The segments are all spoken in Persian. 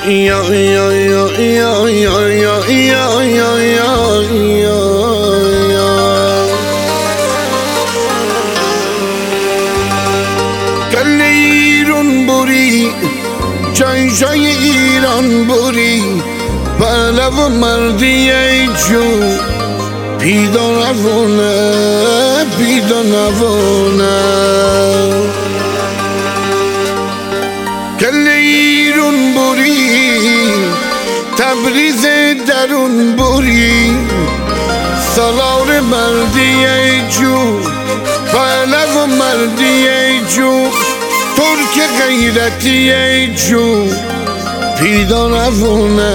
گل ایران بوری جای جای ایران بوری بلو مردی جو پیدا نوونه پیدا نوونه گل ایران بوری تبریز درون بوری سالار مردی جو بلو مردی جو ترک غیرتی جو پیدا نوونه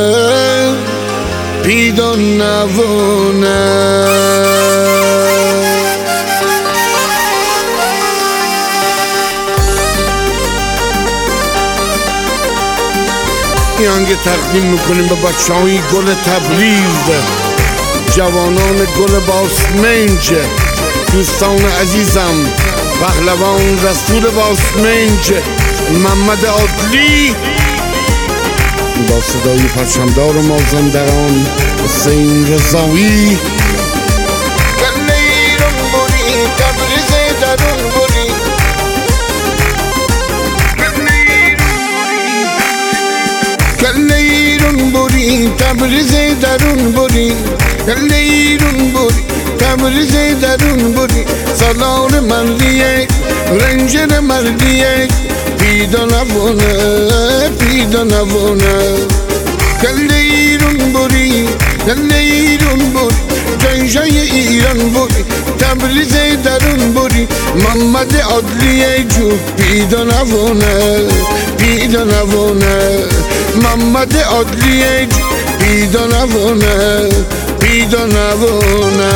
پیدا نوونه این آهنگ تقدیم میکنیم به بچه‌های گل تبریز، جوانان گل باسمنج، دوستان عزیزم، پهلوان رسول باسمنج محمد عادلی، با صدای پرچمدار مازندران حسین رضایی. گل ایران بوری تبریز درون بوری گل ایران بوری تبریز درون بوری گل ایران بوری تبریز درون بوری سالار مردیه رنجر مردیه پیدا نوونه پیدا نوونه گل ایران بوری گل ایران بوری جای جای ایران بوری تبریز درون بوری محمد عادلی جو پیدا نوونه پیدا نوونه محمد عادلی جو پیدا نوونه پیدا نوونه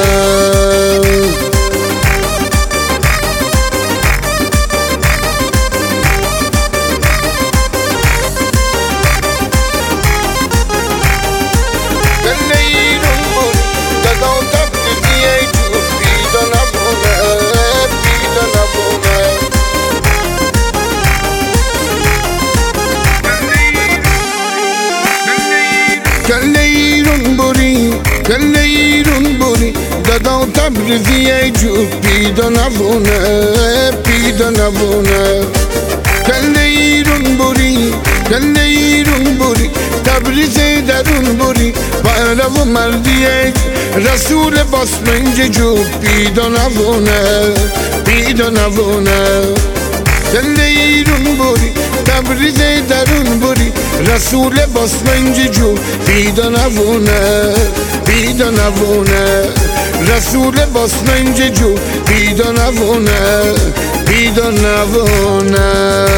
گل ایران بوری گل ایران بوری دادا تبریزی جو پیدا نوونه پیدا نوونه گل ایران بوری گل ایران بوری تبریز درون بوری پهلو مردی رسول باسمنج جو پیدا نوونه پیدا نوونه گل ایران بوری تبریز درون بوری رسول باسمنج جو پیدا نوونه پیدا نوونه رسول باسمنج جو پیدا نوونه پیدا نوونه.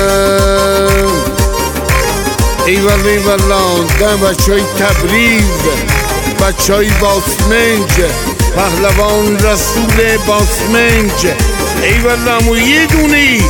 ایوال ایوالا در بچهای تبریز، بچهای باسمنج، پهلوان رسول باسمنج، ایوالا مو یه دونی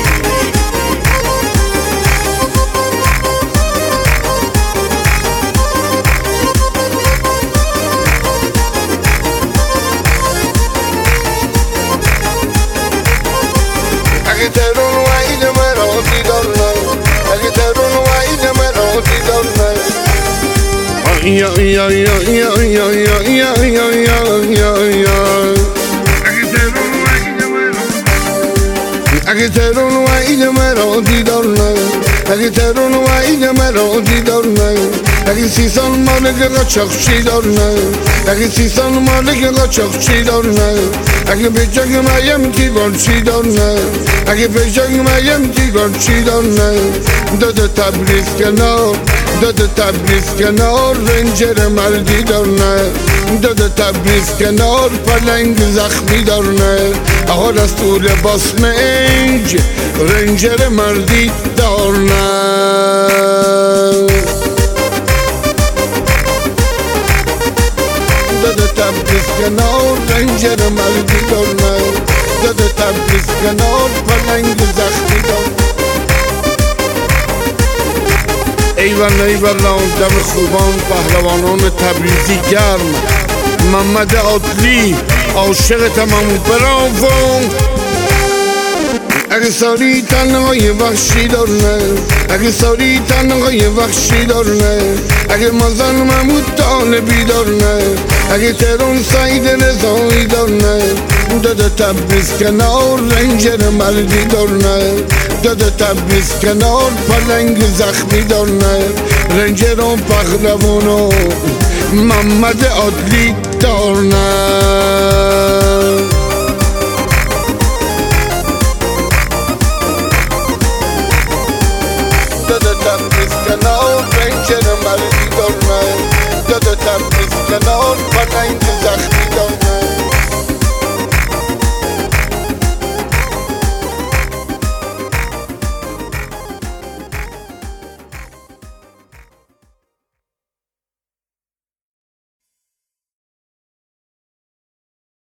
اگه ترون وعید مرا دیدار نه اگه ترون وعید مرا دیدار نه یا یا یا یا یا یا یا یا یا یا اگه ترون وعید مرا دیدار نه اگه ترون وعید مرا دیدار نه اگه 30 سال مالک قاچاقچی دار نه اگه 30 سال مالک قاچاقچی دار نه اگه بچک مایم تیگارچی دار نه اگه بچک مایم تیگارچی دار نه داده تبریز کنار داده تبریز کنار رنجر مردی دار نه داده تبریز کنار پلنگ زخمی دار نه آقا رسول باسمنج رنجر مردی دار نه داده تبریز کنار رنجر مردی دار نه داده تبریز کنار پلنگ زخمی دار ایوان ایوان دم خوبان پهلوانان تبریزی گرم محمد عادلی عاشق تمام براو اگه ساری تنهای وحشی دارنه، اگه ساری تنهای وحشی دارنه، اگه مازن محمود طالبی دارنه، اگه تهران سعید رضایی دارنه، داده تبریز کنار رنجر مردی دارنه، داده تبریز کنار پلنگ زخمی دارنه، رنجر و پهلوان و محمد عدلی دارنه. داده تبریز کنار رنجر مردی دارنه، داده تبریز کنار پلنگ زخمی